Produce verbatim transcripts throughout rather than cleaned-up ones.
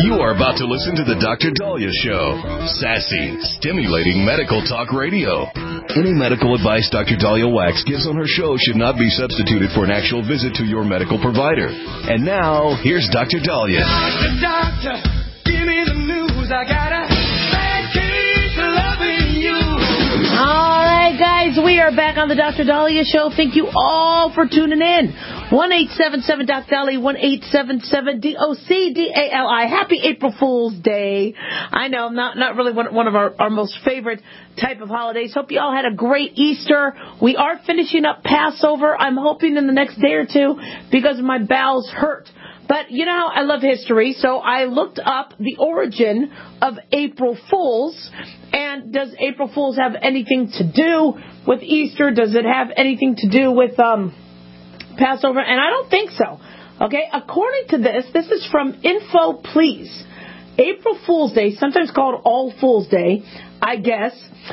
You are about to listen to the Doctor Daliah Show. Sassy, stimulating medical talk radio. Any medical advice Doctor Daliah Wax gives on her show should not be substituted for an actual visit to your medical provider. And now, here's Doctor Daliah. Doctor, doctor, give me the news. I got a bad case of loving you. All right, guys, we are back on the Doctor Daliah Show. Thank you all for tuning in. one eight seven seven D O C Dali, one eight seven seven D O C D A L I. Happy April Fool's Day. I know, not not really one, one of our, our most favorite type of holidays. Hope you all had a great Easter. We are finishing up Passover. I'm hoping in the next day or two because my bowels hurt. But you know how I love history, so I looked up the origin of April Fools. And does April Fools have anything to do with Easter? Does it have anything to do with um, Passover? And I don't think so. Okay, according to this, this is from Info Please. April Fool's Day, sometimes called All Fool's Day, I guess,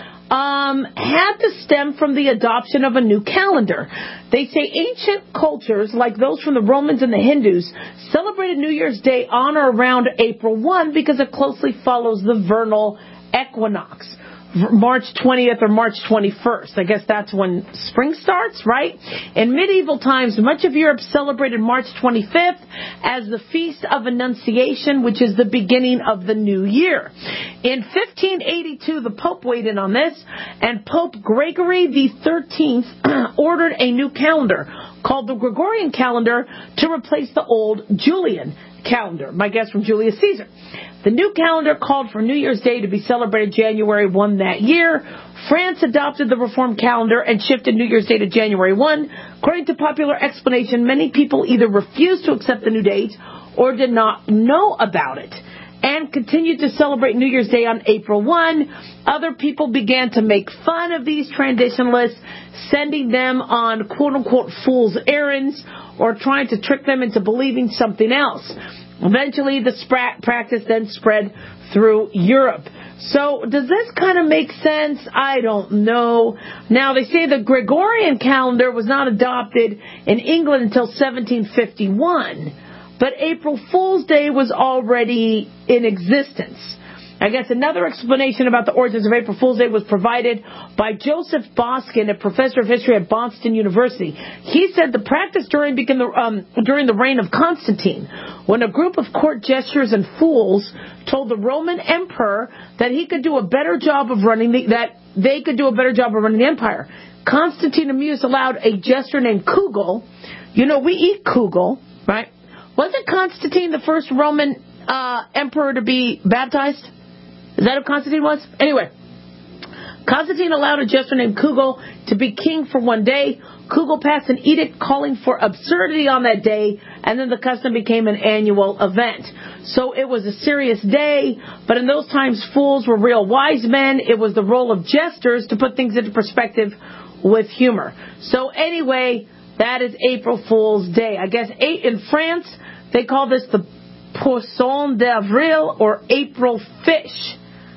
um, had to stem from the adoption of a new calendar. They say ancient cultures, like those from the Romans and the Hindus, celebrated New Year's Day on or around April first because it closely follows the vernal equinox, March twentieth or March twenty-first. I guess that's when spring starts, right? In medieval times, much of Europe celebrated March twenty-fifth as the Feast of Annunciation, which is the beginning of the new year. In fifteen eighty-two, the Pope weighed in on this, and Pope Gregory the thirteenth ordered a new calendar called the Gregorian calendar to replace the old Julian calendar, my guess from Julius Caesar. The new calendar called for New Year's Day to be celebrated January first that year. France adopted the reformed calendar and shifted New Year's Day to January first. According to popular explanation, many people either refused to accept the new date or did not know about it and continued to celebrate New Year's Day on April first. Other people began to make fun of these traditionalists, sending them on quote-unquote fool's errands or trying to trick them into believing something else. Eventually, the spra- practice then spread through Europe. So, does this kind of make sense? I don't know. Now, they say the Gregorian calendar was not adopted in England until seventeen fifty-one, but April Fool's Day was already in existence. I guess another explanation about the origins of April Fool's Day was provided by Joseph Boskin, a professor of history at Boston University. He said the practice during, began the, um, during the reign of Constantine, when a group of court jesters and fools told the Roman emperor that he could do a better job of running the, that they could do a better job of running the empire. Constantine amused aloud a jester named Kugel. You know, we eat Kugel, right? Wasn't Constantine the first Roman uh, emperor to be baptized? Is that who Constantine was? Anyway, Constantine allowed a jester named Kugel to be king for one day. Kugel passed an edict calling for absurdity on that day, and then the custom became an annual event. So it was a serious day, but in those times, fools were real wise men. It was the role of jesters to put things into perspective with humor. So anyway, that is April Fool's Day. I guess eight in France, they call this the Poisson d'Avril or April fish.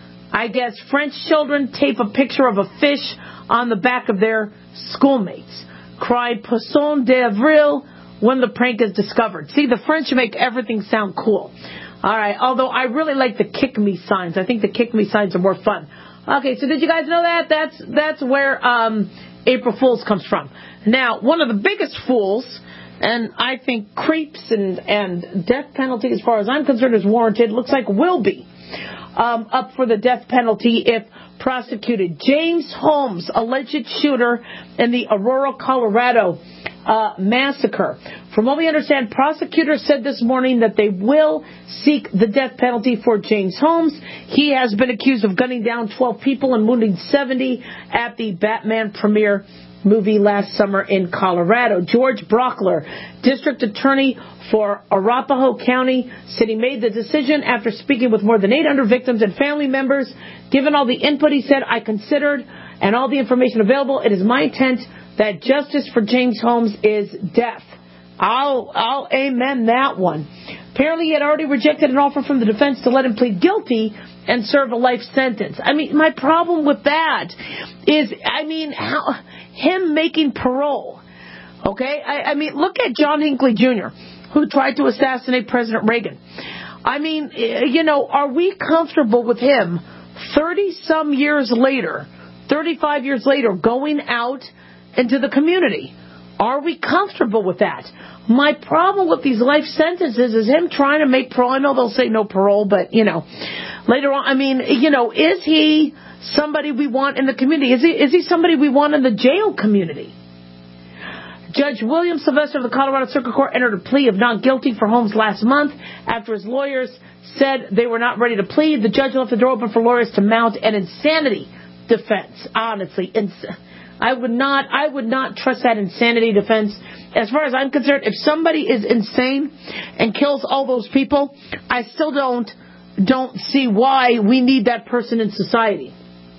I guess French children tape a picture of a fish on the back of their schoolmates. Cried Poisson d'Avril when the prank is discovered. See, the French make everything sound cool. All right, although I really like the kick me signs. I think the kick me signs are more fun. Okay, so did you guys know that? That's that's where um, April Fools comes from. Now, one of the biggest fools, and I think creeps and, and death penalty, as far as I'm concerned, is warranted, looks like will be um, up for the death penalty if prosecuted. James Holmes, alleged shooter in the Aurora, Colorado uh, massacre. From what we understand, prosecutors said this morning that they will seek the death penalty for James Holmes. He has been accused of gunning down twelve people and wounding seventy at the Batman premiere movie last summer in Colorado. George Brockler, district attorney for Arapahoe County, said he made the decision after speaking with more than eight hundred victims and family members. Given all the input, he said, I considered and all the information available, it is my intent that justice for James Holmes is death. I'll, I'll amen that one. Apparently, he had already rejected an offer from the defense to let him plead guilty and serve a life sentence. I mean, my problem with that is, I mean, how, him making parole. Okay? I, I mean, look at John Hinckley Junior, who tried to assassinate President Reagan. Uh, I mean, you know, are we comfortable with him thirty-some years later, thirty-five years later, going out into the community? Are we comfortable with that? My problem with these life sentences is him trying to make parole. I know they'll say no parole, but, you know, later on, I mean, you know, is he somebody we want in the community? Is he, is he somebody we want in the jail community? Judge William Sylvester of the Colorado Circuit Court entered a plea of not guilty for Holmes last month after his lawyers said they were not ready to plead. The judge left the door open for lawyers to mount an insanity defense. Honestly, ins- I would not, I would not trust that insanity defense. As far as I'm concerned, if somebody is insane and kills all those people, I still don't, don't see why we need that person in society.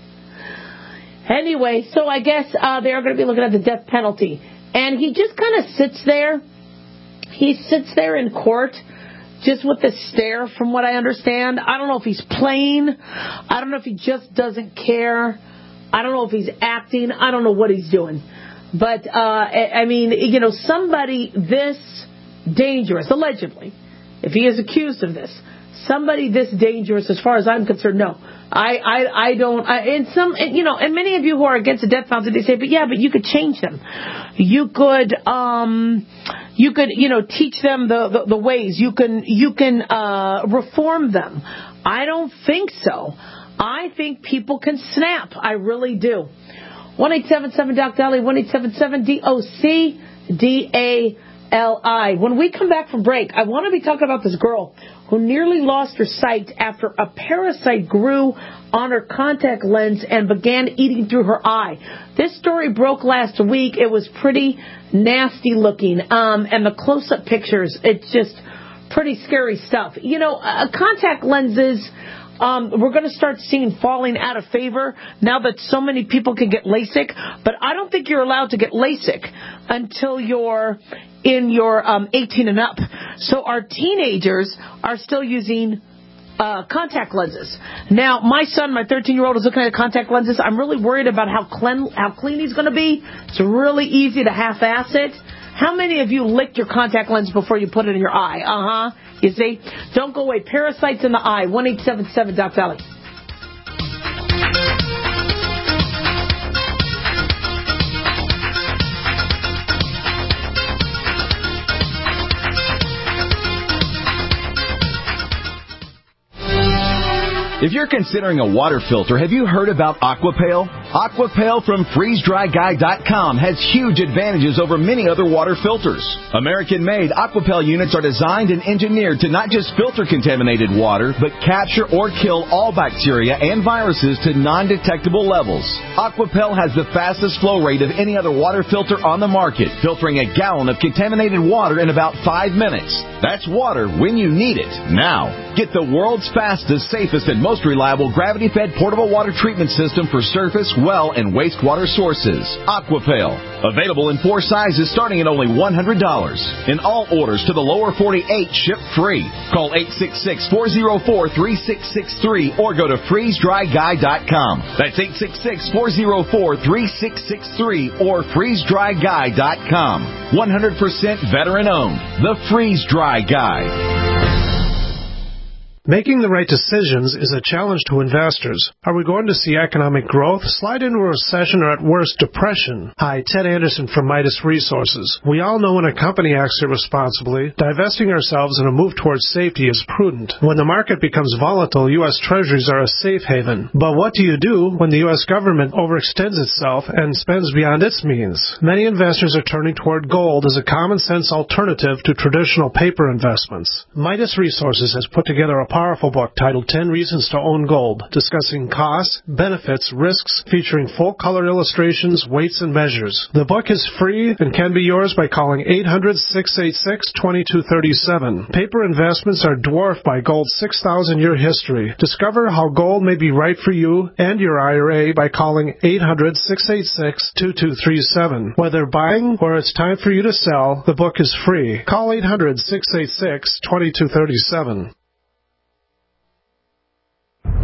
Anyway, so I guess uh, they are going to be looking at the death penalty. And he just kind of sits there. He sits there in court just with the stare, from what I understand. I don't know if he's playing. I don't know if he just doesn't care. I don't know if he's acting. I don't know what he's doing. But, uh, I mean, you know, somebody this dangerous, allegedly, if he is accused of this, somebody this dangerous, as far as I'm concerned, no. I, I, I don't, I, and some, you know, and many of you who are against the death penalty, they say, but yeah, but you could change them. You could, um, you could, you know, teach them the, the, the ways. You can, you can, uh, reform them. I don't think so. I think people can snap. I really do. one eight seven seven D O C D A L I, one eight seven seven D O C D A L I. When we come back from break, I want to be talking about this girl who nearly lost her sight after a parasite grew on her contact lens and began eating through her eye. This story broke last week. It was pretty nasty looking. Um, and the close-up pictures, it's just pretty scary stuff. You know, uh, contact lenses, um, we're going to start seeing falling out of favor now that so many people can get LASIK. But I don't think you're allowed to get LASIK until you're in your um, eighteen and up. So our teenagers are still using uh, contact lenses. Now, my son, my thirteen-year-old, is looking at contact lenses. I'm really worried about how clean, how clean he's going to be. It's really easy to half-ass it. How many of you licked your contact lens before you put it in your eye? Uh-huh. You see? Don't go away. Parasites in the eye. one eight seven seven D O C D A L I. If you're considering a water filter, have you heard about Aquapale? Aquapale from freeze dry guy dot com has huge advantages over many other water filters. American-made Aquapale units are designed and engineered to not just filter contaminated water, but capture or kill all bacteria and viruses to non-detectable levels. Aquapale has the fastest flow rate of any other water filter on the market, filtering a gallon of contaminated water in about five minutes. That's water when you need it, now. Get the world's fastest, safest, and most reliable gravity-fed portable water treatment system for surface, well, and wastewater sources. Aquapale. Available in four sizes starting at only one hundred dollars. And all orders to the lower forty-eight ship free. Call eight six six, four oh four, three six six three or go to freeze dry guy dot com. That's eight six six, four oh four, three six six three or freeze dry guy dot com. one hundred percent veteran owned. The Freeze Dry Guy. Making the right decisions is a challenge to investors. Are we going to see economic growth, slide into a recession, or at worst, depression? Hi, Ted Anderson from Midas Resources. We all know when a company acts irresponsibly, divesting ourselves in a move towards safety is prudent. When the market becomes volatile, U S Treasuries are a safe haven. But what do you do when the U S government overextends itself and spends beyond its means? Many investors are turning toward gold as a common-sense alternative to traditional paper investments. Midas Resources has put together a powerful book titled ten Reasons to Own Gold, discussing costs, benefits, risks, featuring full-color illustrations, weights, and measures. The book is free and can be yours by calling eight hundred, six eight six, two two three seven. Paper investments are dwarfed by gold's six thousand year history. Discover how gold may be right for you and your I R A by calling eight hundred, six eight six, two two three seven. Whether buying or it's time for you to sell, the book is free. Call eight hundred, six eight six, two two three seven.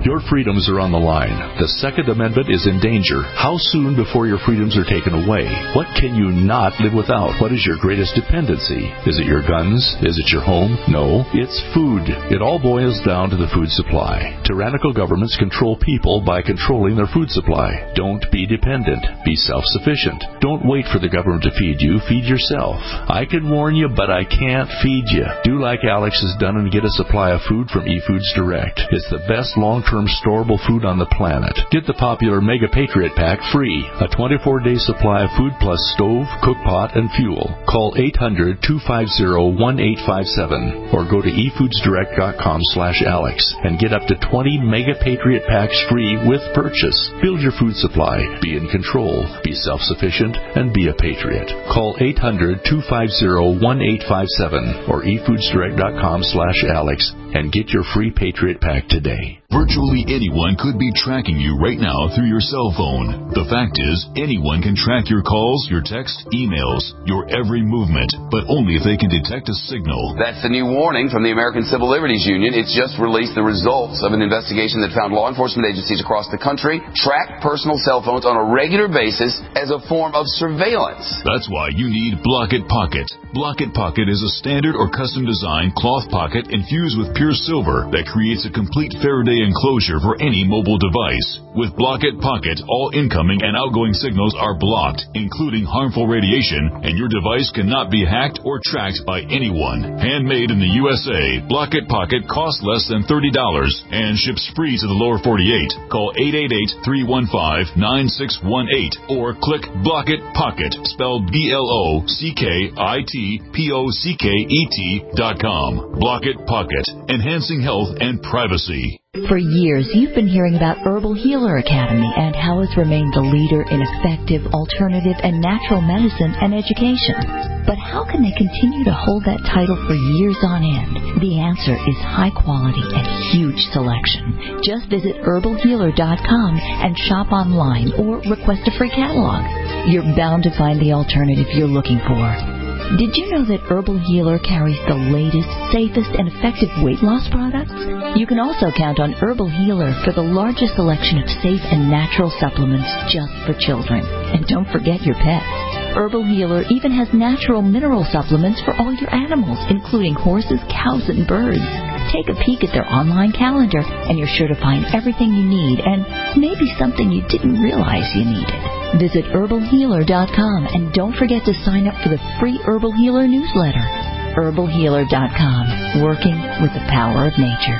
Your freedoms are on the line. The Second Amendment is in danger. How soon before your freedoms are taken away? What can you not live without? What is your greatest dependency? Is it your guns? Is it your home? No, it's food. It all boils down to the food supply. Tyrannical governments control people by controlling their food supply. Don't be dependent. Be self-sufficient. Don't wait for the government to feed you. Feed yourself. I can warn you, but I can't feed you. Do like Alex has done and get a supply of food from eFoods Direct. It's the best long-term storable food on the planet. Get the popular Mega Patriot Pack free. A twenty-four day supply of food plus stove, cook pot, and fuel. Call eight hundred, two five zero, one eight five seven or go to e foods direct dot com slash Alex and get up to twenty Mega Patriot Packs free with purchase. Build your food supply. Be in control. Be self-sufficient and be a patriot. Call eight hundred, two five zero, one eight five seven or e foods direct dot com slash Alex and get your free Patriot Pack today. Virtually anyone could be tracking you right now through your cell phone. The fact is, anyone can track your calls, your texts, emails, your every movement, but only if they can detect a signal. That's the new warning from the American Civil Liberties Union. It's just released the results of an investigation that found law enforcement agencies across the country track personal cell phones on a regular basis as a form of surveillance. That's why you need Block-It Pocket. Block-It Pocket is a standard or custom-designed cloth pocket infused with pure silver that creates a complete Faraday enclosure for any mobile device. With Block-It Pocket, all incoming and outgoing signals are blocked, including harmful radiation, and your device cannot be hacked or tracked by anyone. Handmade in the U S A, Block-It Pocket costs less than thirty dollars and ships free to the lower forty-eight. Call eight eight eight, three one five, nine six one eight or click Block-It Pocket, spelled B L O C K I T P O C K E T dot com. Block-It Pocket, enhancing health and privacy. For years, you've been hearing about Herbal Healer Academy and how it's remained the leader in effective, alternative, and natural medicine and education. But how can they continue to hold that title for years on end? The answer is high quality and huge selection. Just visit herbal healer dot com and shop online or request a free catalog. You're bound to find the alternative you're looking for. Did you know that Herbal Healer carries the latest, safest, and effective weight loss products? You can also count on Herbal Healer for the largest selection of safe and natural supplements just for children. And don't forget your pets. Herbal Healer even has natural mineral supplements for all your animals, including horses, cows, and birds. Take a peek at their online calendar, and you're sure to find everything you need and maybe something you didn't realize you needed. Visit herbal healer dot com and don't forget to sign up for the free Herbal Healer newsletter. herbal healer dot com, working with the power of nature.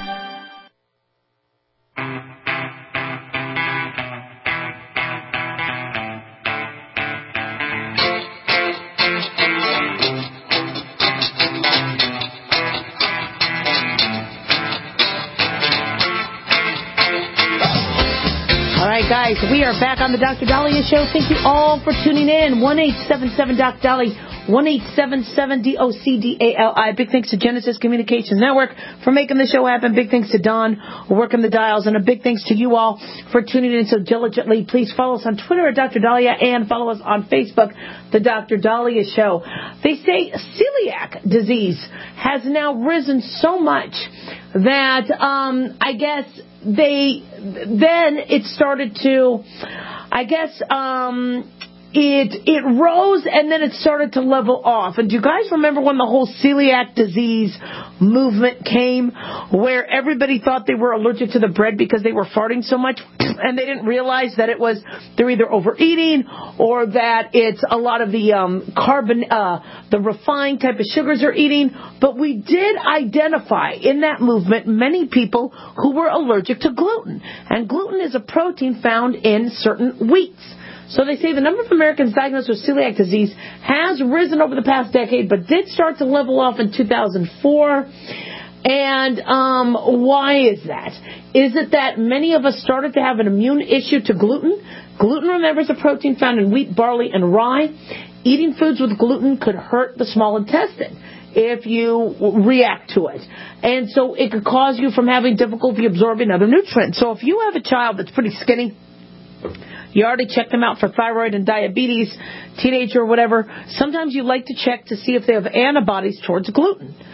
Guys, we are back on the Doctor Dahlia Show. Thank you all for tuning in. one eight seven seven Doc Dali, one eight seven seven D O C D A L I. Big thanks to Genesis Communications Network for making the show happen. Big thanks to Don working the dials. And a big thanks to you all for tuning in so diligently. Please follow us on Twitter at Doctor Dahlia and follow us on Facebook, The Doctor Dahlia Show. They say celiac disease has now risen so much that um, I guess they then it started to, I guess, um, it it rose and then it started to level off. And do you guys remember when the whole celiac disease movement came, where everybody thought they were allergic to the bread because they were farting so much, and they didn't realize that it was they're either overeating or that it's a lot of the um, carbon, uh, the refined type of sugars they're eating. But we did identify in that movement many people who were allergic to gluten, and gluten is a protein found in certain wheats. So they say the number of Americans diagnosed with celiac disease has risen over the past decade, but did start to level off in two thousand four. And um, why is that? Is it that many of us started to have an immune issue to gluten? Gluten, remember, is a protein found in wheat, barley, and rye. Eating foods with gluten could hurt the small intestine if you react to it. And so it could cause you from having difficulty absorbing other nutrients. So if you have a child that's pretty skinny, you already checked them out for thyroid and diabetes, teenager or whatever, sometimes you like to check to see if they have antibodies towards gluten.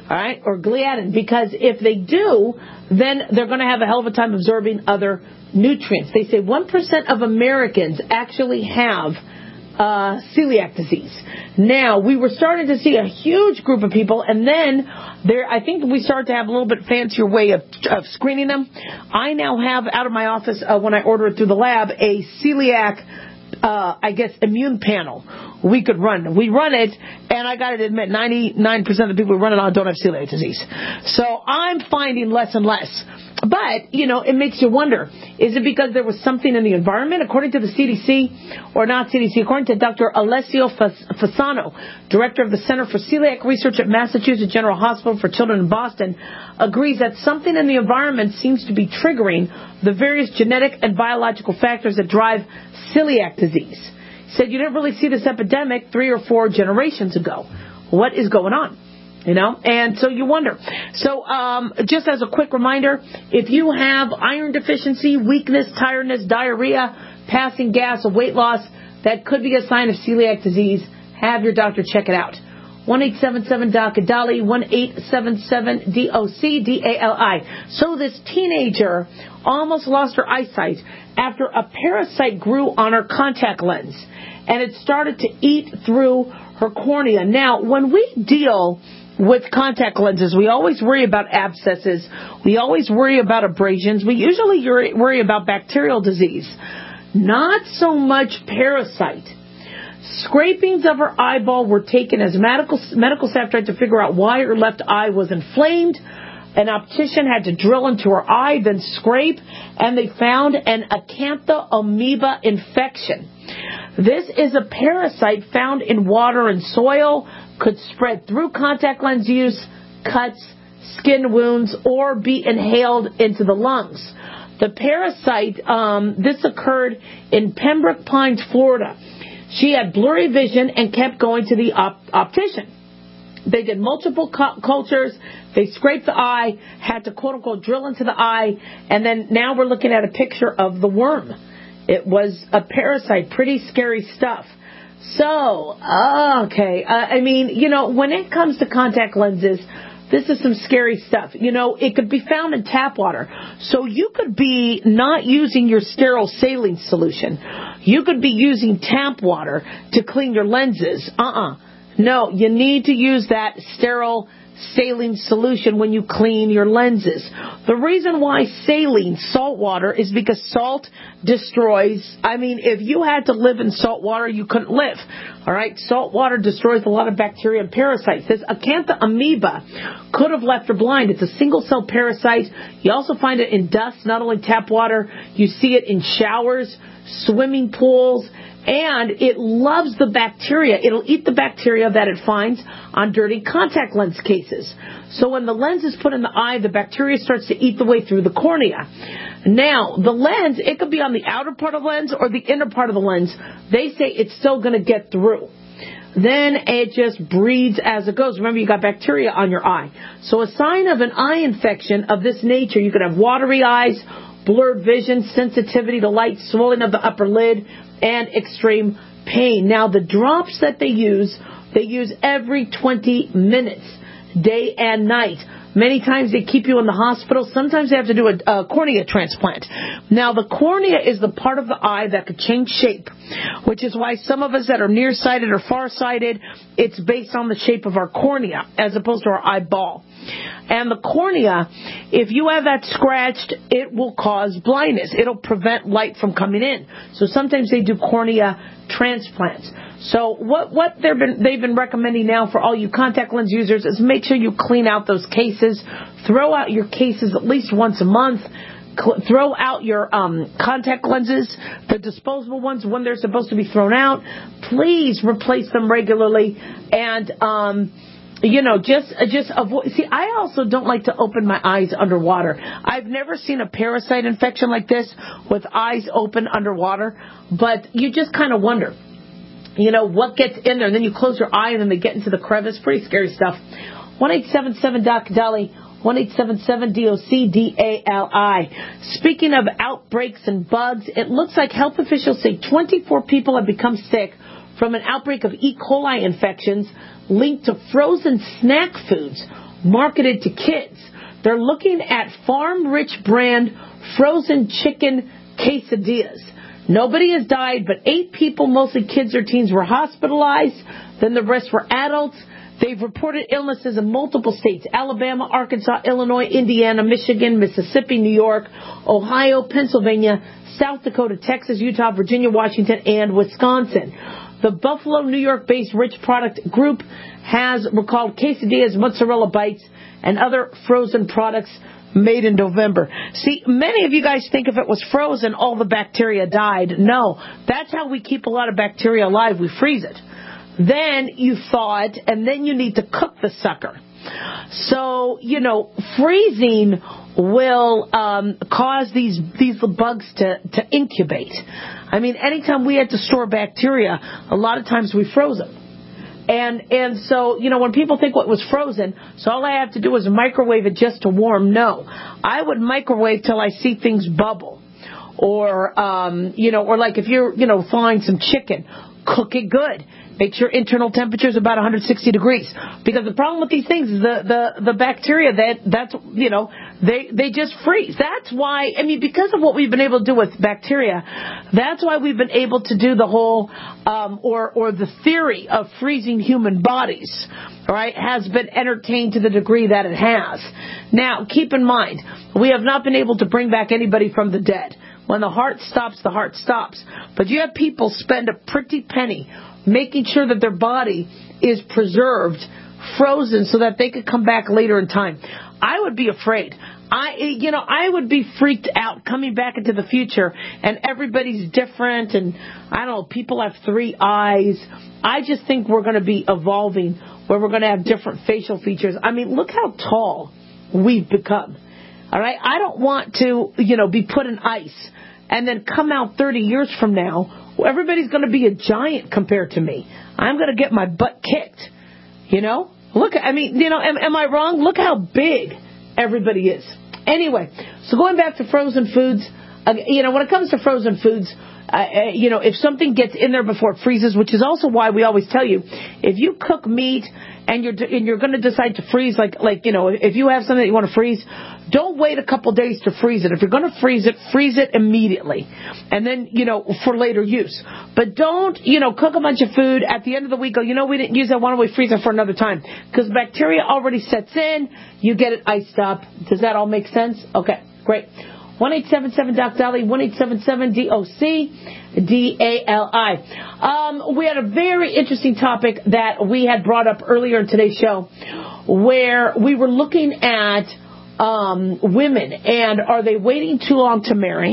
all right, or gliadin, because if they do, then they're going to have a hell of a time absorbing other nutrients. They say one percent of Americans actually have uh, celiac disease. Now, we were starting to see a huge group of people, and then there, I think we started to have a little bit fancier way of, of screening them. I now have out of my office, uh, when I order it through the lab, a celiac, uh, I guess, immune panel we could run. We run it, and I got to admit, ninety-nine percent of the people who run it on don't have celiac disease. So I'm finding less and less. But, you know, it makes you wonder, is it because there was something in the environment? According to the C D C, or not C D C, according to Doctor Alessio Fasano, director of the Center for Celiac Research at Massachusetts General Hospital for Children in Boston, agrees that something in the environment seems to be triggering the various genetic and biological factors that drive celiac disease. He said you didn't really see this epidemic three or four generations ago. What is going on? You know, and so you wonder. So um, just as a quick reminder, if you have iron deficiency, weakness, tiredness, diarrhea, passing gas, or weight loss, that could be a sign of celiac disease. Have your doctor check it out. one eight seven seven D O C D A L I, one eight seven seven D O C D A L I. So this teenager almost lost her eyesight after a parasite grew on her contact lens, and it started to eat through her cornea. Now, when we deal with contact lenses, we always worry about abscesses. We always worry about abrasions. We usually worry about bacterial disease. Not so much parasite. Scrapings of her eyeball were taken as medical, medical staff tried to figure out why her left eye was inflamed. An optician had to drill into her eye, then scrape, and they found an acanthamoeba infection. This is a parasite found in water and soil, could spread through contact lens use, cuts, skin wounds, or be inhaled into the lungs. The parasite, um, this occurred in Pembroke Pines, Florida. She had blurry vision and kept going to the op- optician. They did multiple cu- cultures. They scraped the eye, had to quote-unquote drill into the eye, and then now we're looking at a picture of the worm. It was a parasite. Pretty scary stuff. So, okay, uh, I mean, you know, when it comes to contact lenses, this is some scary stuff. You know, it could be found in tap water. So you could be not using your sterile saline solution. You could be using tap water to clean your lenses. Uh-uh. No, you need to use that sterile saline solution when you clean your lenses. The reason why saline, salt water, is because salt destroys, I mean, if you had to live in salt water, you couldn't live. All right, salt water destroys a lot of bacteria and parasites. This acanthamoeba could have left her blind. It's a single-cell parasite. You also find it in dust, not only tap water. You see it in showers, swimming pools, and it loves the bacteria. It'll eat the bacteria that it finds on dirty contact lens cases. So when the lens is put in the eye, the bacteria starts to eat the way through the cornea. Now, the lens, it could be on the outer part of the lens or the inner part of the lens. They say it's still going to get through. Then it just breeds as it goes. Remember, you got bacteria on your eye. So a sign of an eye infection of this nature, you could have watery eyes, blurred vision, sensitivity to light, swelling of the upper lid, and extreme pain. Now, the drops that they use, they use every twenty minutes, day and night. Many times they keep you in the hospital. Sometimes they have to do a, a cornea transplant. Now, the cornea is the part of the eye that could change shape, which is why some of us that are nearsighted or farsighted, it's based on the shape of our cornea as opposed to our eyeball. And the cornea, if you have that scratched, it will cause blindness. It'll prevent light from coming in. So sometimes they do cornea transplants. So what what they've been they've been recommending now for all you contact lens users is make sure you clean out those cases. Throw out your cases at least once a month. Cl- throw out your um, contact lenses, the disposable ones, when they're supposed to be thrown out. Please replace them regularly. And um, you know, just just avoid. See, I also don't like to open my eyes underwater. I've never seen a parasite infection like this with eyes open underwater, but you just kind of wonder, you know, what gets in there. And then you close your eye and then they get into the crevice. Pretty scary stuff. one eight seven seven D O C D A L I, one eight seven seven D O C D A L I. Speaking of outbreaks and bugs, it looks like health officials say twenty-four people have become sick from an outbreak of E. coli infections linked to frozen snack foods marketed to kids. They're looking at Farm Rich brand frozen chicken quesadillas. Nobody has died, but eight people, mostly kids or teens, were hospitalized. Then the rest were adults. They've reported illnesses in multiple states: Alabama, Arkansas, Illinois, Indiana, Michigan, Mississippi, New York, Ohio, Pennsylvania, South Dakota, Texas, Utah, Virginia, Washington, and Wisconsin. The Buffalo, New York-based Rich Product Group has recalled quesadillas, mozzarella bites, and other frozen products made in November. See, many of you guys think if it was frozen, all the bacteria died. No, that's how we keep a lot of bacteria alive. We freeze it. Then you thaw it, and then you need to cook the sucker. So, you know, freezing will um, cause these these bugs to, to incubate. I mean, anytime we had to store bacteria, a lot of times we froze them. And and so, you know, when people think what was frozen, so all I have to do is microwave it just to warm. No, I would microwave till I see things bubble. Or, um, you know, or like if you're, you know, thawing some chicken, cook it good. Make sure internal temperature is about one hundred sixty degrees. Because the problem with these things is the, the, the bacteria, that that's, you know, they, they just freeze. That's why, I mean, because of what we've been able to do with bacteria, that's why we've been able to do the whole, um, or, or the theory of freezing human bodies, all right, has been entertained to the degree that it has. Now, keep in mind, we have not been able to bring back anybody from the dead. When the heart stops, the heart stops. But you have people spend a pretty penny making sure that their body is preserved, frozen, so that they could come back later in time. I would be afraid. I, you know, I would be freaked out coming back into the future, and everybody's different, and I don't know, people have three eyes. I just think we're going to be evolving, where we're going to have different facial features. I mean, look how tall we've become. All right, I don't want to, you know, be put in ice and then come out thirty years from now. Everybody's going to be a giant compared to me. I'm going to get my butt kicked. You know? Look, I mean, you know, am, am I wrong? Look how big everybody is. Anyway, so going back to frozen foods, uh, you know, when it comes to frozen foods, uh, uh, you know, if something gets in there before it freezes, which is also why we always tell you, if you cook meat and you're and you're going to decide to freeze, like like you know, if you have something that you want to freeze, don't wait a couple days to freeze it. If you're going to freeze it, freeze it immediately, and then, you know, for later use. But don't, you know, cook a bunch of food at the end of the week. Go, you know, we didn't use that. Why don't we freeze it for another time? Because bacteria already sets in. You get it iced up. Does that all make sense? Okay, great. one eight seven seven D O C D A L I, one eight seven seven D O C D A L I. Um, we had a very interesting topic that we had brought up earlier in today's show, where we were looking at um, women, and are they waiting too long to marry?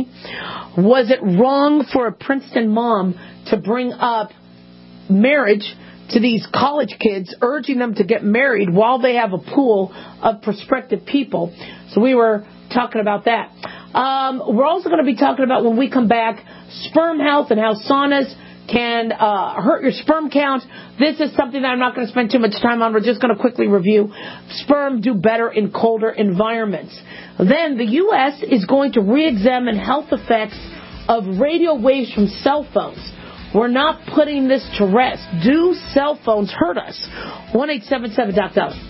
Was it wrong for a Princeton mom to bring up marriage to these college kids, urging them to get married while they have a pool of prospective people? So we were talking about that. Um, we're also going to be talking about, when we come back, sperm health and how saunas can uh, hurt your sperm count. This is something that I'm not going to spend too much time on. We're just going to quickly review. Sperm do better in colder environments. Then the U S is going to re-examine health effects of radio waves from cell phones. We're not putting this to rest. Do cell phones hurt us? one eight seven seven D O C D A L I.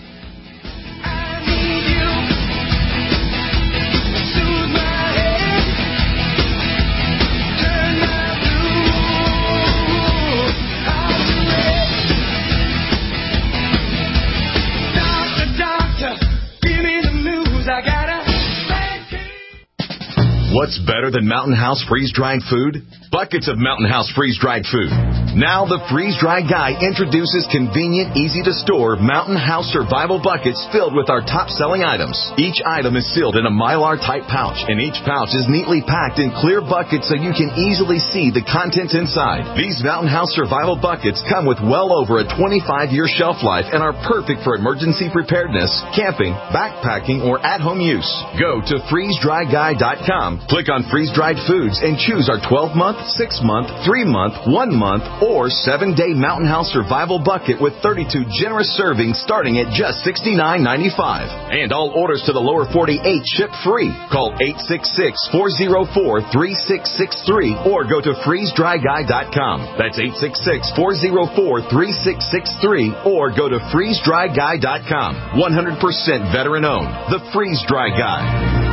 What's better than Mountain House freeze-dried food? Buckets of Mountain House freeze-dried food. Now the freeze-dried guy introduces convenient, easy-to-store Mountain House survival buckets filled with our top-selling items. Each item is sealed in a Mylar-type pouch, and each pouch is neatly packed in clear buckets so you can easily see the contents inside. These Mountain House survival buckets come with well over a twenty-five year shelf life and are perfect for emergency preparedness, camping, backpacking, or at-home use. Go to freeze dry guy dot com, click on freeze-dried foods, and choose our twelve month, six month, three month, one month, or seven-day Mountain House Survival Bucket with thirty-two generous servings starting at just sixty-nine ninety-five. And all orders to the lower forty-eight ship free. Call eight six six, four oh four, three six six three or go to freeze dry guy dot com. That's eight six six, four oh four, three six six three or go to freeze dry guy dot com. one hundred percent veteran owned. The Freeze Dry Guy.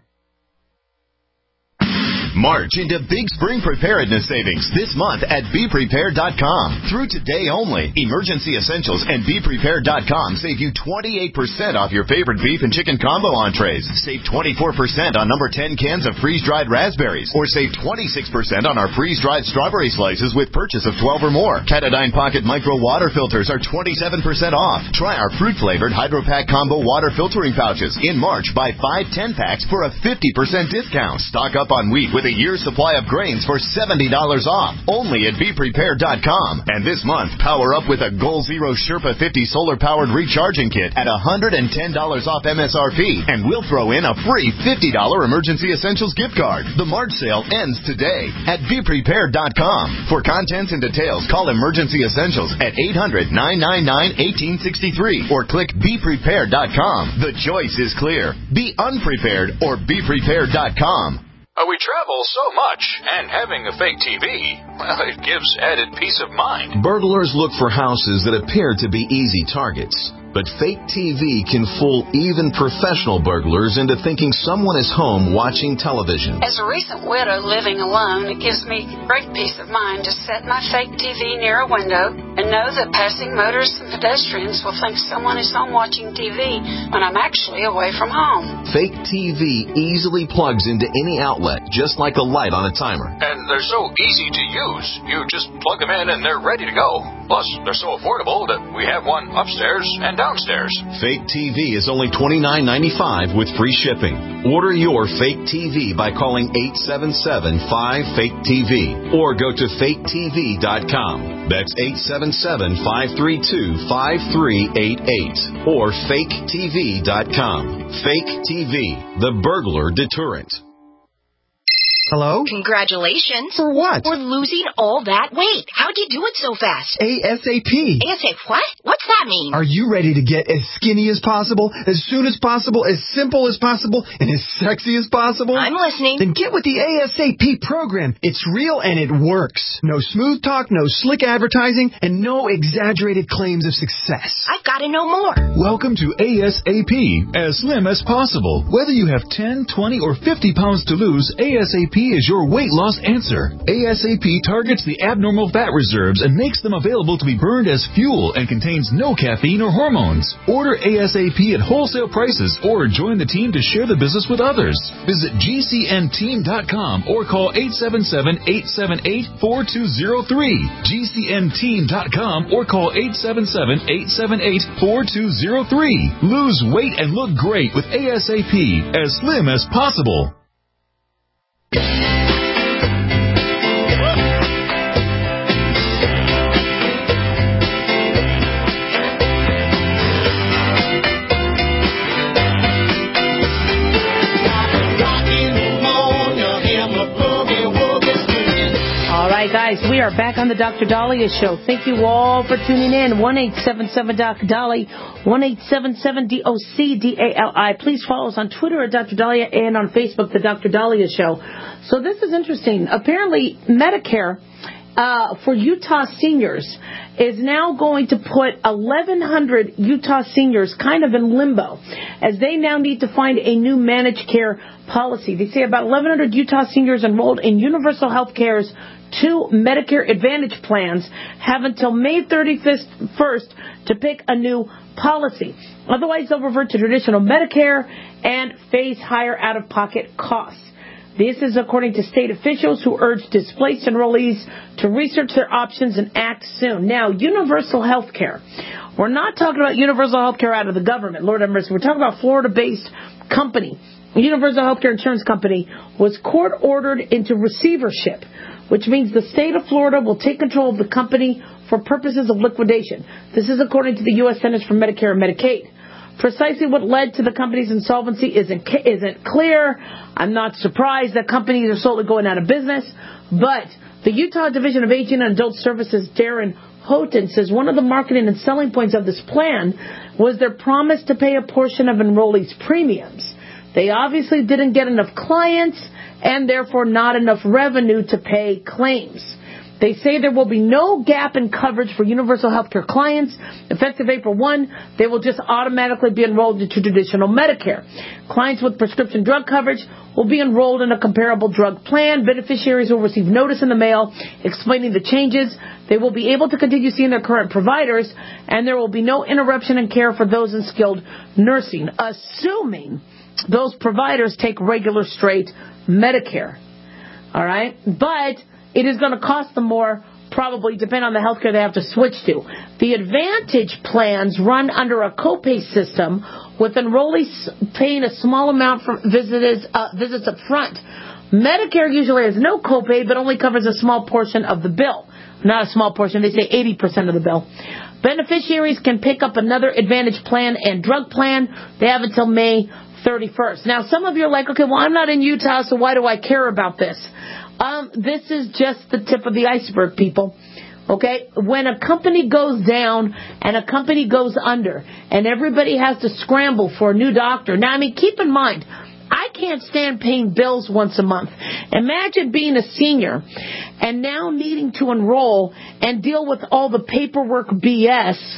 March into big spring preparedness savings this month at be prepared dot com. Through today only, Emergency Essentials and be prepared dot com save you twenty-eight percent off your favorite beef and chicken combo entrees. Save twenty-four percent on number ten cans of freeze-dried raspberries. Or save twenty-six percent on our freeze-dried strawberry slices with purchase of twelve or more. Katadyn Pocket Micro Water Filters are twenty-seven percent off. Try our fruit-flavored Hydro Pack Combo Water Filtering Pouches. In March, buy five ten-packs for a fifty percent discount. Stock up on wheat with a year's supply of grains for seventy dollars off, only at be prepared dot com. And this month, power up with a Goal Zero Sherpa fifty solar-powered recharging kit at one hundred ten dollars off M S R P, and we'll throw in a free fifty dollars Emergency Essentials gift card. The March sale ends today at be prepared dot com. For contents and details, call Emergency Essentials at eight hundred, nine nine nine, one eight six three or click be prepared dot com. The choice is clear. Be unprepared or be prepared dot com. Uh, we travel so much, and having a fake T V, well, it gives added peace of mind. Burglars look for houses that appear to be easy targets. But fake T V can fool even professional burglars into thinking someone is home watching television. As a recent widow living alone, it gives me great peace of mind to set my fake T V near a window and know that passing motorists and pedestrians will think someone is home watching T V when I'm actually away from home. Fake T V easily plugs into any outlet, just like a light on a timer. And they're so easy to use. You just plug them in and they're ready to go. Plus, they're so affordable that we have one upstairs and downstairs. Fake T V is only twenty-nine ninety-five with free shipping. Order your fake T V by calling eight seven seven, five, fake T V or go to fake T V dot com. That's eight seven seven, five three two, five three eight eight or fake T V dot com. Fake T V, the burglar deterrent. Hello? Congratulations. For what? For losing all that weight. How'd you do it so fast? ASAP. ASAP what? What's that mean? Are you ready to get as skinny as possible, as soon as possible, as simple as possible, and as sexy as possible? I'm listening. Then get with the ASAP program. It's real and it works. No smooth talk, no slick advertising, and no exaggerated claims of success. I've got to know more. Welcome to ASAP, as slim as possible. Whether you have ten, twenty, or fifty pounds to lose, ASAP is your weight loss answer. ASAP targets the abnormal fat reserves and makes them available to be burned as fuel and contains no caffeine or hormones. Order ASAP at wholesale prices or join the team to share the business with others. Visit G C N team dot com or call eight seven seven, eight seven eight, four two zero three. G C N team dot com or call eight seven seven, eight seven eight, four two zero three. Lose weight and look great with ASAP, as slim as possible. Guys, we are back on the Doctor Dahlia Show. Thank you all for tuning in. one eight seven seven Doc Dolly, one eight seven seven D O C D A L I. Please follow us on Twitter at Doctor Dahlia and on Facebook, the Doctor Dahlia Show. So this is interesting. Apparently, Medicare uh, for Utah seniors is now going to put eleven hundred Utah seniors kind of in limbo, as they now need to find a new managed care policy. They say about eleven hundred Utah seniors enrolled in universal health care's two Medicare Advantage plans have until May thirty-first to pick a new policy. Otherwise, they'll revert to traditional Medicare and face higher out-of-pocket costs. This is according to state officials who urge displaced enrollees to research their options and act soon. Now, universal health care. We're not talking about universal health care out of the government, Lord have mercy. We're talking about a Florida-based company. Universal Healthcare Insurance Company was court-ordered into receivership, which means the state of Florida will take control of the company for purposes of liquidation. This is according to the U S Centers for Medicare and Medicaid. Precisely what led to the company's insolvency isn't isn't clear. I'm not surprised that companies are slowly going out of business, but The Utah Division of Aging and Adult Services, Darren Houghton, says one of the marketing and selling points of this plan was their promise to pay a portion of enrollees' premiums. They obviously didn't get enough clients and therefore not enough revenue to pay claims. They say there will be no gap in coverage for universal health care clients. Effective April first, they will just automatically be enrolled into traditional Medicare. Clients with prescription drug coverage will be enrolled in a comparable drug plan. Beneficiaries will receive notice in the mail explaining the changes. They will be able to continue seeing their current providers, and there will be no interruption in care for those in skilled nursing, assuming those providers take regular straight Medicare. All right? But it is going to cost them more, probably, depending on the health care they have to switch to. The Advantage plans run under a copay system with enrollees paying a small amount for visits, uh, visits up front. Medicare usually has no copay, but only covers a small portion of the bill. Not a small portion, they say eighty percent of the bill. Beneficiaries can pick up another Advantage plan and drug plan. They have until May thirty-first. Now, some of you are like, okay, well, I'm not in Utah, so why do I care about this? Um, this is just the tip of the iceberg, people. Okay? When a company goes down and a company goes under and everybody has to scramble for a new doctor. Now, I mean, keep in mind, I can't stand paying bills once a month. Imagine being a senior and now needing to enroll and deal with all the paperwork B S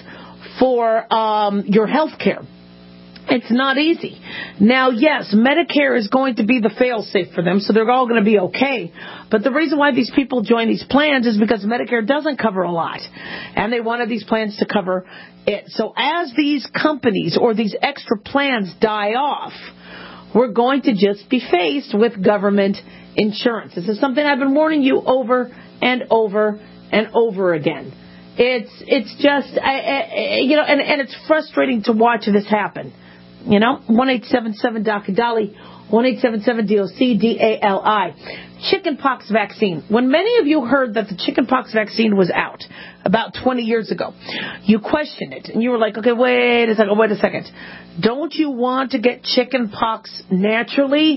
for um, your health care. It's not easy. Now, yes, Medicare is going to be the fail-safe for them, so they're all going to be okay. But the reason why these people join these plans is because Medicare doesn't cover a lot, and they wanted these plans to cover it. So as these companies or these extra plans die off, we're going to just be faced with government insurance. This is something I've been warning you over and over and over again. It's it's just, I, I, you know, and, and it's frustrating to watch this happen. You know, one eight seven seven D O C D A L I, one eight seven seven D O C D A L I. Chickenpox vaccine. When many of you heard that the chickenpox vaccine was out about twenty years ago, you questioned it. And you were like, okay, wait a second, wait a second. Don't you want to get chickenpox naturally?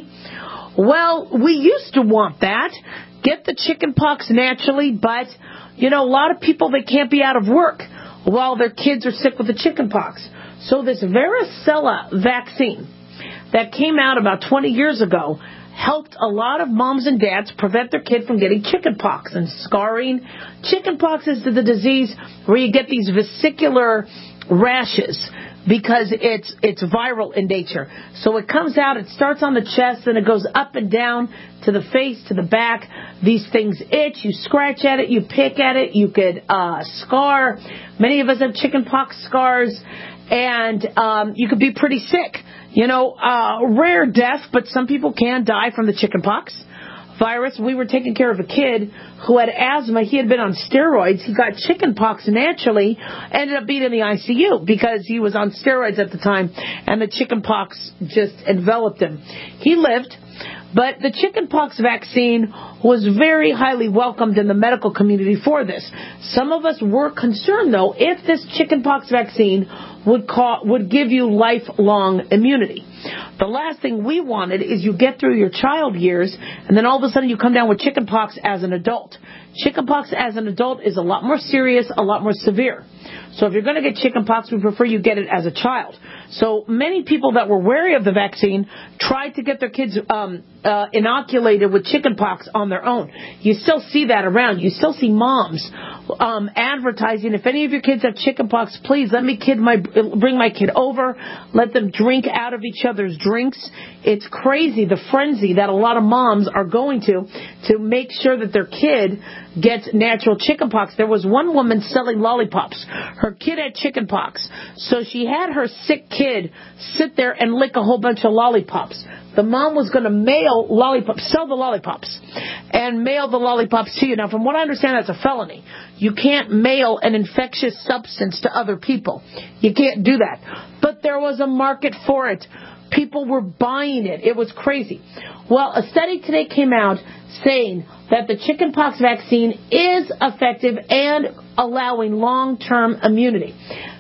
Well, we used to want that. Get the chickenpox naturally, but, you know, a lot of people, they can't be out of work while their kids are sick with the chickenpox. So this varicella vaccine that came out about twenty years ago helped a lot of moms and dads prevent their kid from getting chickenpox and scarring. Chickenpox is the disease where you get these vesicular rashes because it's it's viral in nature. So it comes out, it starts on the chest, and it goes up and down to the face, to the back. These things itch. You scratch at it, you pick at it, you could uh, scar. Many of us have chickenpox scars. And um, you could be pretty sick. You know, uh, rare death, but some people can die from the chickenpox virus. We were taking care of a kid who had asthma. He had been on steroids. He got chickenpox naturally, ended up being in the I C U because he was on steroids at the time, and the chickenpox just enveloped him. He lived. But the chickenpox vaccine was very highly welcomed in the medical community for this. Some of us were concerned, though, if this chickenpox vaccine would call, would give you lifelong immunity. The last thing we wanted is you get through your child years, and then all of a sudden you come down with chickenpox as an adult. Chickenpox as an adult is a lot more serious, a lot more severe. So if you're going to get chickenpox, we prefer you get it as a child. So many people that were wary of the vaccine tried to get their kids um, uh, inoculated with chickenpox on their own. You still see that around. You still see moms um, advertising, if any of your kids have chickenpox, please let me kid my bring my kid over. Let them drink out of each other's drinks. It's crazy, the frenzy that a lot of moms are going to to make sure that their kid gets natural chickenpox. There was one woman selling lollipops. Her kid had chickenpox, so she had her sick kid sit there and lick a whole bunch of lollipops. The mom was going to mail lollipops, sell the lollipops, and mail the lollipops to you. Now, from what I understand, that's a felony. You can't mail an infectious substance to other people. You can't do that. But there was a market for it. People were buying it. It was crazy. Well, a study today came out saying that the chickenpox vaccine is effective and allowing long-term immunity.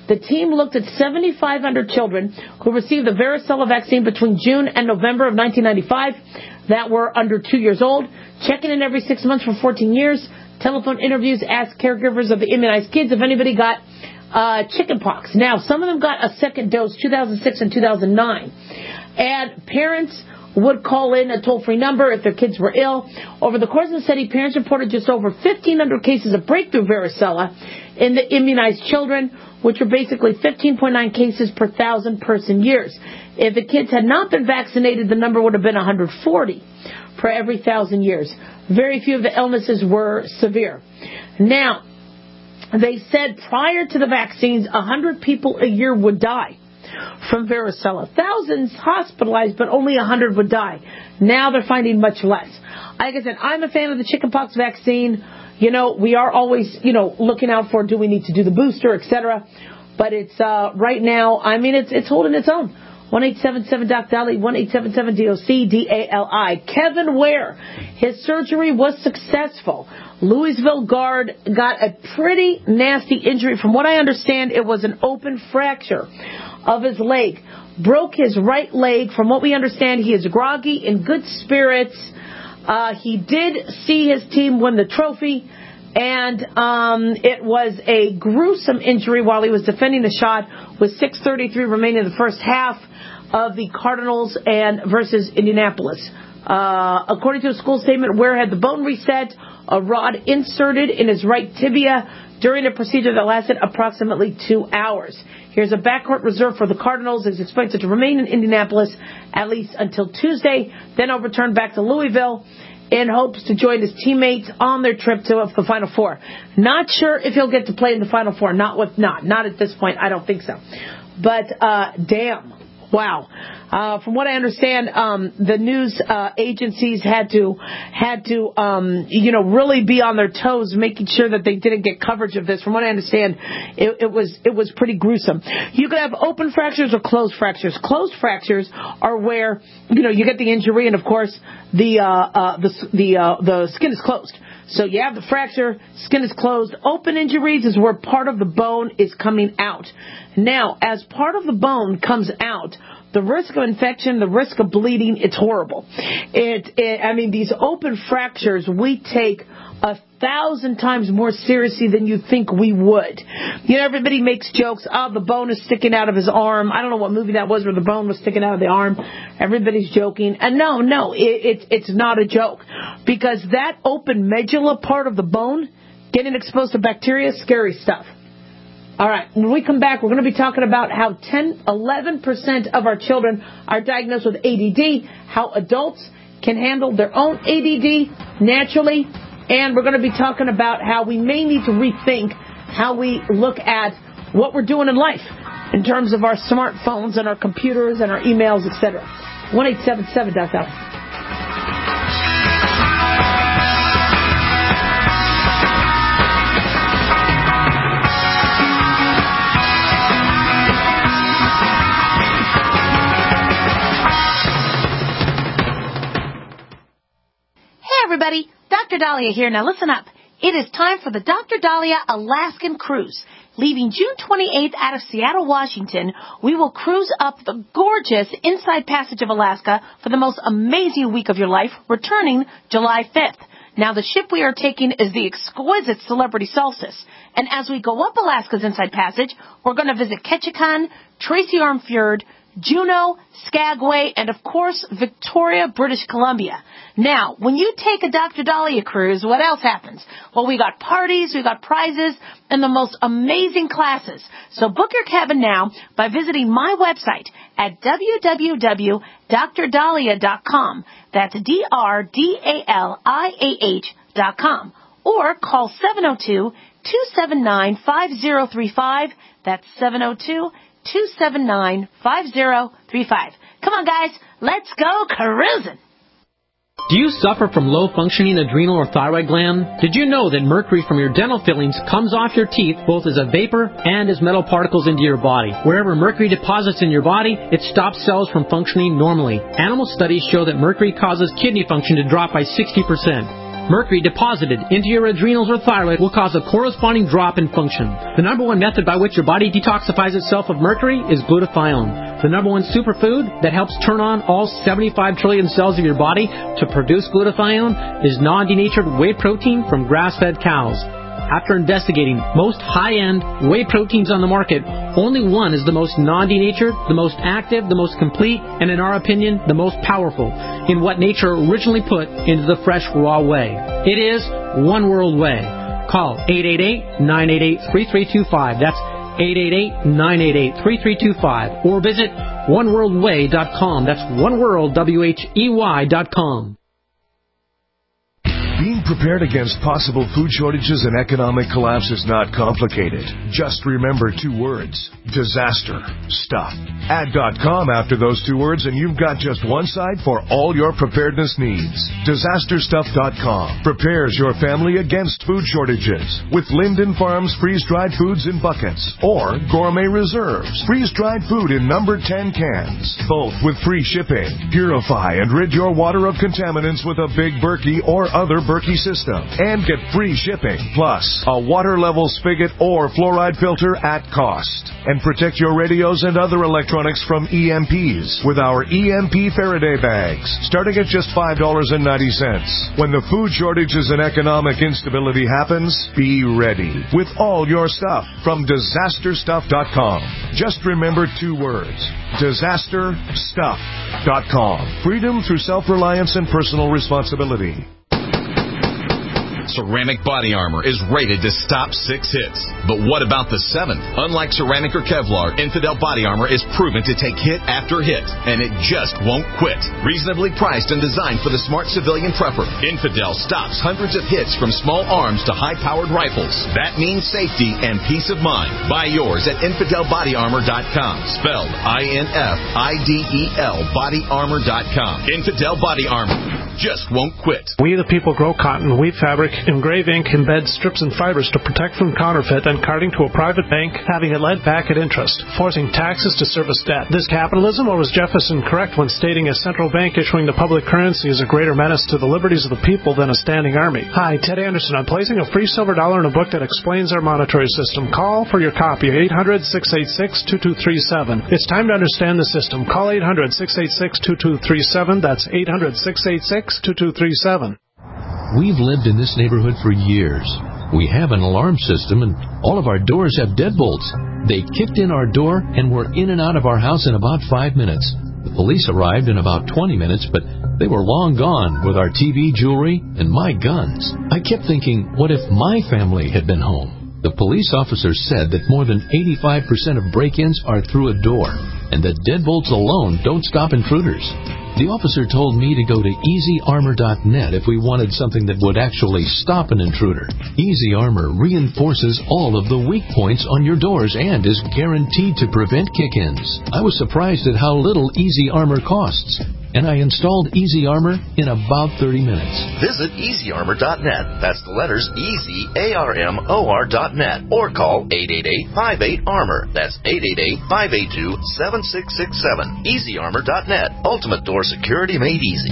The team looked at seventy-five hundred children who received the varicella vaccine between June and November of nineteen ninety-five that were under two years old, checking in every six months for fourteen years. Telephone interviews asked caregivers of the immunized kids if anybody got uh, chickenpox. Now, some of them got a second dose, two thousand six and two thousand nine. And parents would call in a toll-free number if their kids were ill. Over the course of the study, parents reported just over fifteen hundred cases of breakthrough varicella in the immunized children, which were basically fifteen point nine cases per thousand person years. If the kids had not been vaccinated, the number would have been one hundred forty per every thousand years. Very few of the illnesses were severe. Now, they said prior to the vaccines, one hundred people a year would die from varicella. Thousands hospitalized, but only one hundred would die. Now they're finding much less. Like I said, I'm a fan of the chickenpox vaccine. You know, we are always, you know, looking out for, do we need to do the booster, et cetera. But it's, uh, right now, I mean, it's it's holding its own. one eight seven seven D O C D A L I, one eight seven seven D O C D A L I. Kevin Ware, his surgery was successful. Louisville guard got a pretty nasty injury. From what I understand, it was an open fracture of his leg. Broke his right leg. From what we understand, he is groggy, in good spirits. Uh, he did see his team win the trophy, and um, it was a gruesome injury while he was defending a shot with six thirty-three remaining in the first half of the Cardinals and versus Indianapolis. Uh, according to a school statement, Ware had the bone reset, a rod inserted in his right tibia during a procedure that lasted approximately two hours. Here's a backcourt reserve for the Cardinals. Is expected to remain in Indianapolis at least until Tuesday, then will return back to Louisville in hopes to join his teammates on their trip to the Final Four. Not sure if he'll get to play in the Final Four. Not with not not at this point. I don't think so. But uh, damn. Wow. Uh, from what I understand, um, the news uh, agencies had to had to um, you know really be on their toes, making sure that they didn't get coverage of this. From what I understand, it, it was it was pretty gruesome. You could have open fractures or closed fractures. Closed fractures are where you know you get the injury, and of course the uh, uh, the the uh, the skin is closed. So you have the fracture, skin is closed. Open injuries is where part of the bone is coming out. Now, as part of the bone comes out, the risk of infection, the risk of bleeding, it's horrible. It, it, I mean, these open fractures, we take a thousand times more seriously than you think we would. You know, everybody makes jokes, oh, the bone is sticking out of his arm. I don't know what movie that was where the bone was sticking out of the arm. Everybody's joking. And no, no, it, it, it's not a joke. Because that open medulla part of the bone, getting exposed to bacteria, scary stuff. All right, when we come back, we're going to be talking about how ten, eleven percent of our children are diagnosed with A D D, how adults can handle their own A D D naturally, and we're going to be talking about how we may need to rethink how we look at what we're doing in life in terms of our smartphones and our computers and our emails, et cetera. one eight seven seven D O C D A L I. Everybody, Doctor Dahlia here. Now listen up. It is time for the Doctor Dahlia Alaskan Cruise. Leaving June twenty-eighth out of Seattle, Washington, we will cruise up the gorgeous Inside Passage of Alaska for the most amazing week of your life, returning July fifth. Now, the ship we are taking is the exquisite Celebrity Solstice. And as we go up Alaska's Inside Passage, we're going to visit Ketchikan, Tracy Arm Fjord, Juneau, Skagway, and of course, Victoria, British Columbia. Now, when you take a Doctor Dahlia cruise, what else happens? Well, we got parties, we got prizes, and the most amazing classes. So book your cabin now by visiting my website at w w w dot dr dahlia dot com. That's D R D A L I A H dot com. Or call seven oh two, two seven nine, five oh three five. That's seven oh two, two seven nine, five oh three five. Come on, guys, let's go cruising. Do you suffer from low-functioning adrenal or thyroid gland? Did you know that mercury from your dental fillings comes off your teeth both as a vapor and as metal particles into your body? Wherever mercury deposits in your body, it stops cells from functioning normally. Animal studies show that mercury causes kidney function to drop by sixty percent. mercury deposited into your adrenals or thyroid will cause a corresponding drop in function. The number one method by which your body detoxifies itself of mercury is glutathione. The number one superfood that helps turn on all seventy-five trillion cells of your body to produce glutathione is non-denatured whey protein from grass-fed cows. After investigating most high-end whey proteins on the market, only one is the most non-denatured, the most active, the most complete, and in our opinion, the most powerful in what nature originally put into the fresh raw whey. It is One World Whey. Call eight eight eight, nine eight eight, three three two five. That's eight eight eight, nine eight eight, three three two five. Or visit one world whey dot com. That's oneworld, W H E Y dot com. Being prepared against possible food shortages and economic collapse is not complicated. Just remember two words: disaster stuff. Add .com after those two words and you've got just one site for all your preparedness needs. disaster stuff dot com prepares your family against food shortages with Linden Farms freeze-dried foods in buckets or Gourmet Reserves freeze-dried food in number ten cans, both with free shipping. Purify and rid your water of contaminants with a Big Berkey or other Berkey system and get free shipping, plus a water level spigot or fluoride filter at cost. And protect your radios and other electronics from E M Ps with our E M P Faraday bags, starting at just five dollars and ninety cents. When the food shortages and economic instability happens, be ready with all your stuff from disaster stuff dot com. Just remember two words: disaster stuff dot com. Freedom through self-reliance and personal responsibility. Ceramic Body Armor is rated to stop six hits. But what about the seventh? Unlike ceramic or Kevlar, Infidel Body Armor is proven to take hit after hit, and it just won't quit. Reasonably priced and designed for the smart civilian prepper, Infidel stops hundreds of hits from small arms to high-powered rifles. That means safety and peace of mind. Buy yours at infidel body armor dot com, spelled I N F I D E L body armor dot com. Infidel Body Armor just won't quit. We the people grow cotton, weave fabric, engrave ink, embed strips and fibers to protect from counterfeit and carting to a private bank, having it lent back at interest, forcing taxes to service debt. This capitalism, or was Jefferson correct when stating a central bank issuing the public currency is a greater menace to the liberties of the people than a standing army? Hi, Ted Anderson. I'm placing a free silver dollar in a book that explains our monetary system. Call for your copy, eight hundred, six eight six, two two three seven. It's time to understand the system. Call eight hundred, six eight six, two two three seven. That's eight hundred, six eight six, two two three seven. We've lived in this neighborhood for years. We have an alarm system, and all of our doors have deadbolts. They kicked in our door and were in and out of our house in about five minutes. The police arrived in about twenty minutes, but they were long gone with our T V, jewelry, and my guns. I kept thinking, what if my family had been home? The police officer said that more than eighty-five percent of break-ins are through a door, and that deadbolts alone don't stop intruders. The officer told me to go to easy armor dot net if we wanted something that would actually stop an intruder. Easy Armor reinforces all of the weak points on your doors and is guaranteed to prevent kick-ins. I was surprised at how little Easy Armor costs, and I installed Easy Armor in about thirty minutes. Visit easy armor dot net. That's the letters easy, A R M O R dot net. Or call eight eight eight, five eight, armor. That's eight eight eight, five eight two, seven six six seven. easy armor dot net. Ultimate door security made easy.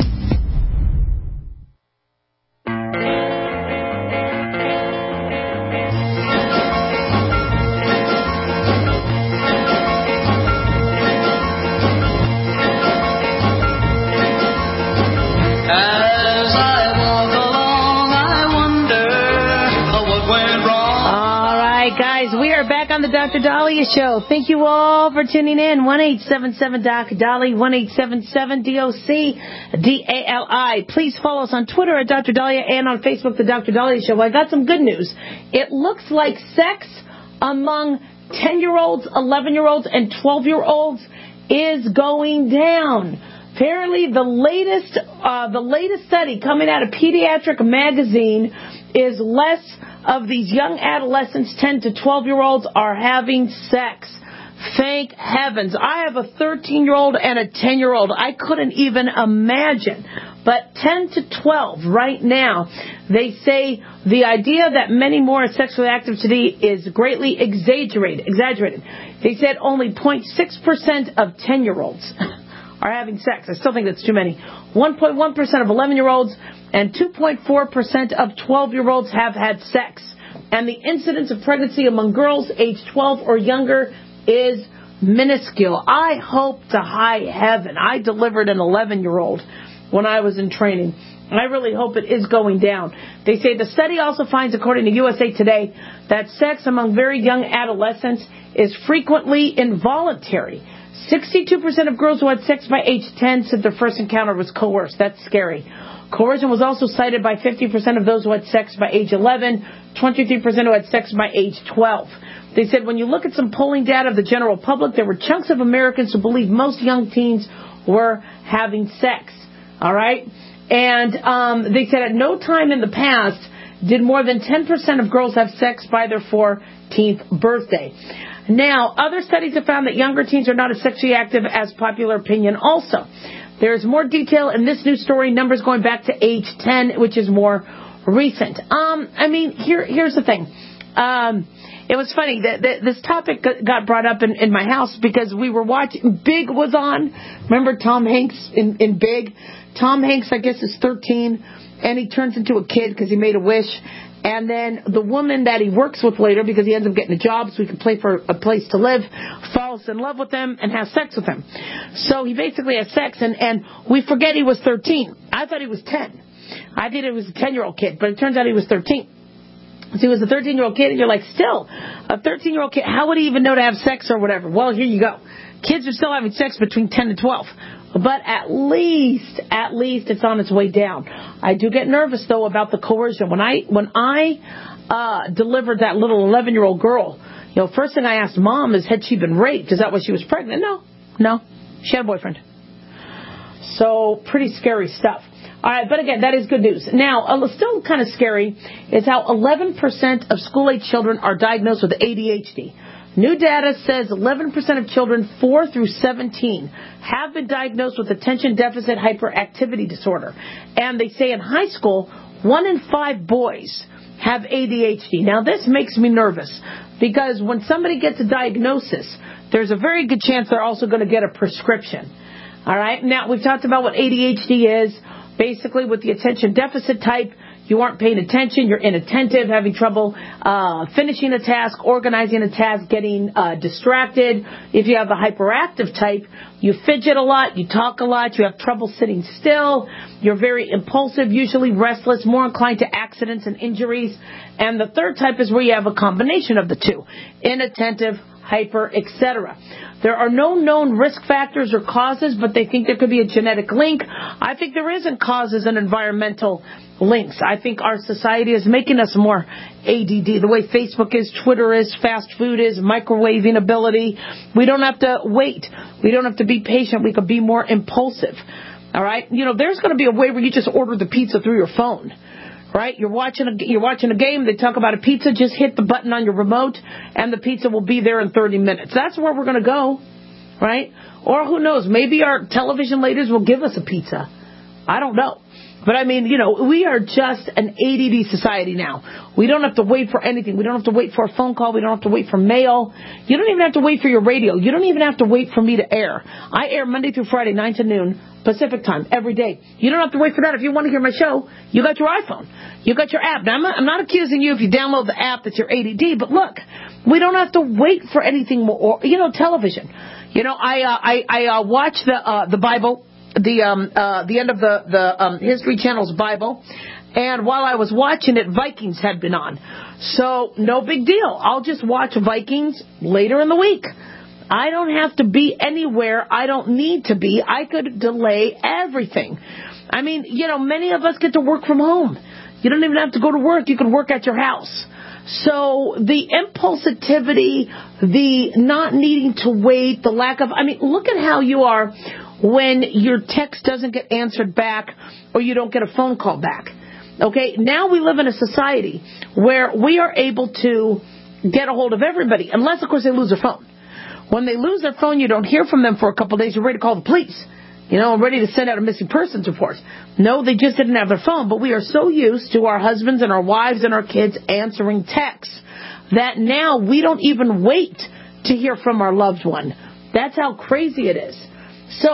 On the Doctor Dahlia Show. Thank you all for tuning in. one eight seven seven doc Dolly, one eight seven seven D O C D A L I. Please follow us on Twitter at Doctor Dahlia and on Facebook, The Doctor Dahlia Show. I got some good news. It looks like sex among ten-year-olds, eleven-year-olds, and twelve-year-olds is going down. Apparently, the latest, uh, the latest study coming out of Pediatric Magazine is less of these young adolescents, ten to twelve-year-olds, are having sex. Thank heavens. I have a thirteen-year-old and a ten-year-old. I couldn't even imagine. But ten to twelve right now, they say the idea that many more are sexually active today is greatly exaggerated. Exaggerated. They said only zero point six percent of ten-year-olds are having sex. I still think that's too many. one point one percent of eleven-year-olds and two point four percent of twelve-year-olds have had sex. And the incidence of pregnancy among girls aged twelve or younger is minuscule. I hope to high heaven I delivered an eleven-year-old when I was in training. I really hope it is going down. They say the study also finds, according to U S A Today, that sex among very young adolescents is frequently involuntary. sixty-two percent of girls who had sex by age ten said their first encounter was coerced. That's scary. Coercion was also cited by fifty percent of those who had sex by age eleven, twenty-three percent who had sex by age twelve. They said when you look at some polling data of the general public, there were chunks of Americans who believed most young teens were having sex. All right? And um, they said at no time in the past did more than ten percent of girls have sex by their fourteenth birthday. Now, other studies have found that younger teens are not as sexually active as popular opinion also. There's more detail in this new story, numbers going back to age ten, which is more recent. Um, I mean, here, here's the thing. Um, it was funny that, that this topic got brought up in, in my house because we were watching, Big was on. Remember Tom Hanks in, in Big? Tom Hanks, I guess, is thirteen, and he turns into a kid because he made a wish. And then the woman that he works with later, because he ends up getting a job so he can play for a place to live, falls in love with him and has sex with him. So he basically has sex, and, and we forget he was thirteen. I thought he was ten. I thought he was a ten-year-old kid, but it turns out he was thirteen. So he was a thirteen-year-old kid, and you're like, still, a thirteen-year-old kid, how would he even know to have sex or whatever? Well, here you go. Kids are still having sex between ten and twelve. But at least, at least it's on its way down. I do get nervous, though, about the coercion. When I when I uh, delivered that little eleven-year-old girl, you know, first thing I asked Mom is, had she been raped? Is that why she was pregnant? No, no. She had a boyfriend. So, pretty scary stuff. All right, but again, that is good news. Now, uh, still kind of scary is how eleven percent of school-age children are diagnosed with A D H D. New data says eleven percent of children four through seventeen have been diagnosed with attention deficit hyperactivity disorder. And they say in high school, one in five boys have A D H D. Now, this makes me nervous because when somebody gets a diagnosis, there's a very good chance they're also going to get a prescription. All right? Now, we've talked about what A D H D is. Basically, with the attention deficit type, you aren't paying attention, you're inattentive, having trouble uh, finishing a task, organizing a task, getting uh, distracted. If you have the hyperactive type, you fidget a lot, you talk a lot, you have trouble sitting still, you're very impulsive, usually restless, more inclined to accidents and injuries. And the third type is where you have a combination of the two, inattentive, hyper, et cetera. There are no known risk factors or causes, but they think there could be a genetic link. I think there isn't causes and environmental links. I think our society is making us more A D D. The way Facebook is, Twitter is, fast food is, microwaving ability. We don't have to wait. We don't have to be patient. We could be more impulsive. All right? You know, there's going to be a way where you just order the pizza through your phone. Right? You're watching a, you're watching a game, they talk about a pizza, just hit the button on your remote, and the pizza will be there in thirty minutes. That's where we're going to go, right? Or who knows, maybe our television ladies will give us a pizza. I don't know. But I mean, you know, we are just an A D D society now. We don't have to wait for anything. We don't have to wait for a phone call. We don't have to wait for mail. You don't even have to wait for your radio. You don't even have to wait for me to air. I air Monday through Friday, nine to noon, Pacific time, every day. You don't have to wait for that. If you want to hear my show, you got your iPhone. You got your app. Now, I'm not, I'm not accusing you if you download the app that you're A D D, but look, we don't have to wait for anything more. You know, television. You know, I uh, I, I uh, watch the uh, the Bible. The um uh the end of the the um, History Channel's Bible, and while I was watching it, Vikings had been on, so no big deal. I'll just watch Vikings later in the week. I don't have to be anywhere I don't need to be. I could delay everything. I mean, you know, many of us get to work from home. You don't even have to go to work. You can work at your house. So the impulsivity, the not needing to wait, the lack of, I mean, look at how you are when your text doesn't get answered back or you don't get a phone call back. Okay, now we live in a society where we are able to get a hold of everybody, unless, of course, they lose their phone. When they lose their phone, you don't hear from them for a couple of days. You're ready to call the police. You know, ready to send out a missing persons report. No, they just didn't have their phone. But we are so used to our husbands and our wives and our kids answering texts that now we don't even wait to hear from our loved one. That's how crazy it is. So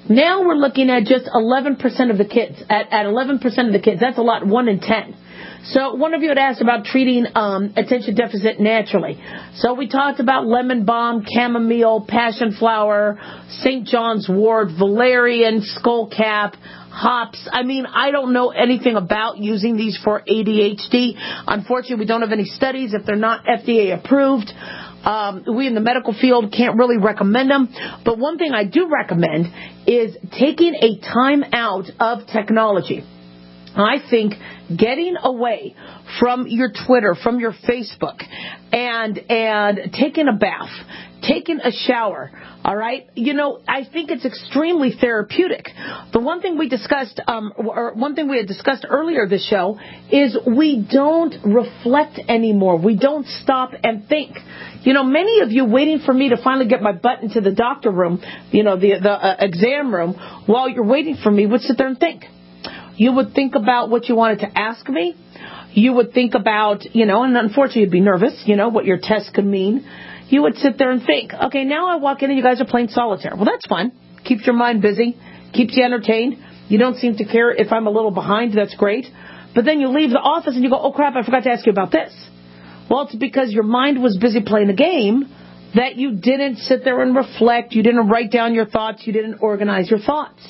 Now we're looking at just eleven percent of the kids. At, at eleven percent of the kids, that's a lot, one in ten. So one of you had asked about treating um, attention deficit naturally. So we talked about lemon balm, chamomile, passion flower, Saint John's wort, valerian, skullcap, hops. I mean, I don't know anything about using these for A D H D. Unfortunately, we don't have any studies if they're not F D A approved. Um, we in the medical field can't really recommend them. But one thing I do recommend is taking a time out of technology. I think getting away from your Twitter, from your Facebook, and and taking a bath, taking a shower, all right? You know, I think it's extremely therapeutic. The one thing we discussed, um, or one thing we had discussed earlier this show, is we don't reflect anymore. We don't stop and think. You know, many of you waiting for me to finally get my butt into the doctor room, you know, the the uh, exam room, while you're waiting for me, would sit there and think. You would think about what you wanted to ask me. You would think about, you know, and unfortunately you'd be nervous, you know, what your test could mean. You would sit there and think, okay, now I walk in and you guys are playing solitaire. Well, that's fun. Keeps your mind busy. Keeps you entertained. You don't seem to care if I'm a little behind. That's great. But then you leave the office and you go, oh, crap, I forgot to ask you about this. Well, it's because your mind was busy playing a game that you didn't sit there and reflect. You didn't write down your thoughts. You didn't organize your thoughts.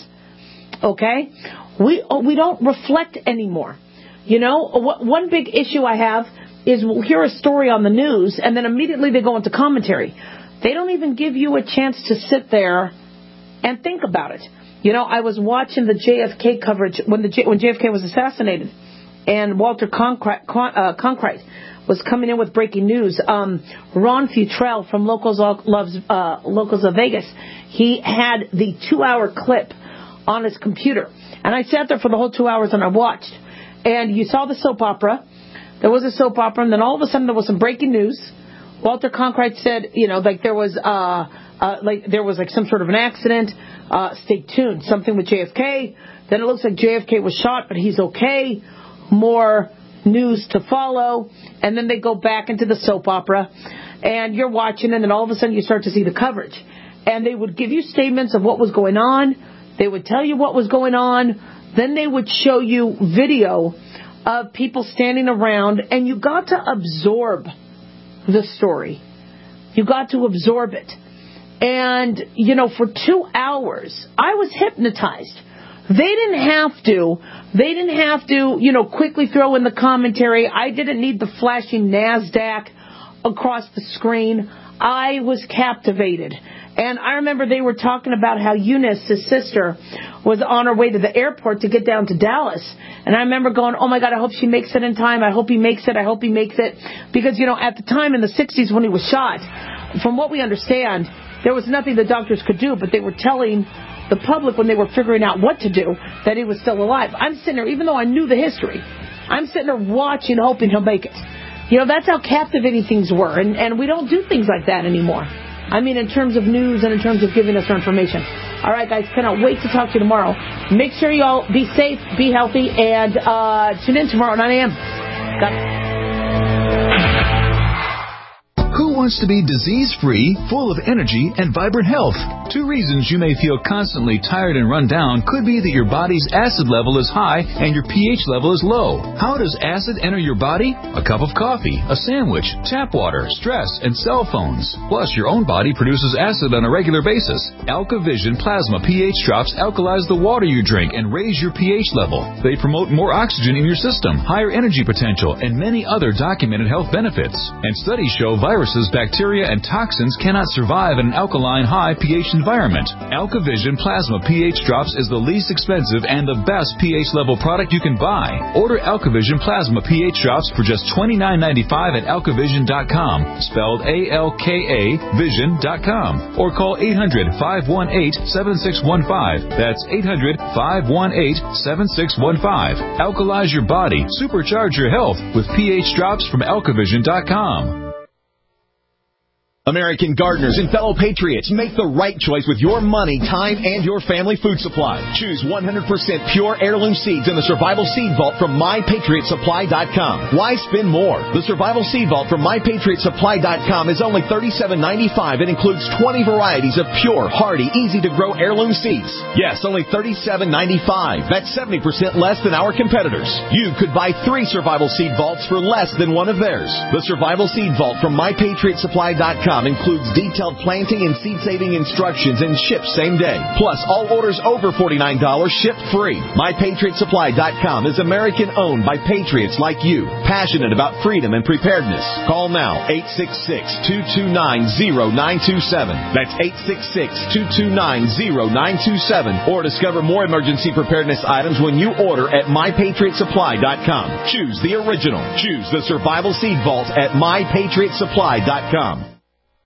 Okay? We we don't reflect anymore. You know, one big issue I have is we'll hear a story on the news, and then immediately they go into commentary. They don't even give you a chance to sit there and think about it. You know, I was watching the J F K coverage when the J, when J F K was assassinated, and Walter Cronkite, uh, Cronkite was coming in with breaking news. Um, Ron Futrell from Locals Loves uh, Locals of Vegas, he had the two-hour clip on his computer. And I sat there for the whole two hours and I watched. And you saw the soap opera. There was a soap opera, and then all of a sudden there was some breaking news. Walter Cronkite said, you know, like there was, uh, uh, like there was like some sort of an accident. Uh, stay tuned. Something with J F K. Then it looks like J F K was shot, but he's okay. More news to follow. And then they go back into the soap opera, and you're watching, and then all of a sudden you start to see the coverage. And they would give you statements of what was going on. They would tell you what was going on. Then they would show you video of people standing around, and you got to absorb the story. You got to absorb it. And, you know, for two hours, I was hypnotized. They didn't have to. They didn't have to, you know, quickly throw in the commentary. I didn't need the flashing NASDAQ across the screen. I was captivated. And I remember they were talking about how Eunice, his sister, was on her way to the airport to get down to Dallas. And I remember going, oh, my God, I hope she makes it in time. I hope he makes it. I hope he makes it. Because, you know, at the time in the sixties when he was shot, from what we understand, there was nothing the doctors could do, but they were telling the public when they were figuring out what to do that he was still alive. I'm sitting there, even though I knew the history, I'm sitting there watching, hoping he'll make it. You know, that's how captivating things were. And, and we don't do things like that anymore. I mean, in terms of news and in terms of giving us our information. All right, guys, cannot wait to talk to you tomorrow. Make sure you all be safe, be healthy, and uh, tune in tomorrow at nine a.m. Got Who wants to be disease-free, full of energy, and vibrant health? Two reasons you may feel constantly tired and run down could be that your body's acid level is high and your pH level is low. How does acid enter your body? A cup of coffee, a sandwich, tap water, stress, and cell phones. Plus, your own body produces acid on a regular basis. AlkaVision Plasma pH drops alkalize the water you drink and raise your pH level. They promote more oxygen in your system, higher energy potential, and many other documented health benefits. And studies show viruses, bacteria, and toxins cannot survive in an alkaline high pH environment. AlkaVision Plasma pH Drops is the least expensive and the best pH level product you can buy. Order AlkaVision Plasma pH Drops for just twenty-nine ninety-five at alkavision dot com, spelled A L K A vision dot com, or call eight hundred, five one eight, seven six one five. That's eight hundred, five one eight, seven six one five. Alkalize your body, supercharge your health with pH Drops from alkavision dot com. American gardeners and fellow patriots, make the right choice with your money, time, and your family food supply. Choose one hundred percent pure heirloom seeds in the Survival Seed Vault from my patriot supply dot com. Why spend more? The Survival Seed Vault from my patriot supply dot com is only thirty-seven ninety-five and includes twenty varieties of pure, hardy, easy-to-grow heirloom seeds. Yes, only thirty-seven ninety-five. That's seventy percent less than our competitors. You could buy three Survival Seed Vaults for less than one of theirs. The Survival Seed Vault from my patriot supply dot com includes detailed planting and seed-saving instructions and ships same day. Plus, all orders over forty-nine dollars shipped free. my patriot supply dot com is American-owned by patriots like you, passionate about freedom and preparedness. Call now, eight six six, two two nine, zero nine two seven. That's eight six six, two two nine, zero nine two seven. Or discover more emergency preparedness items when you order at my patriot supply dot com. Choose the original. Choose the Survival Seed Vault at my patriot supply dot com.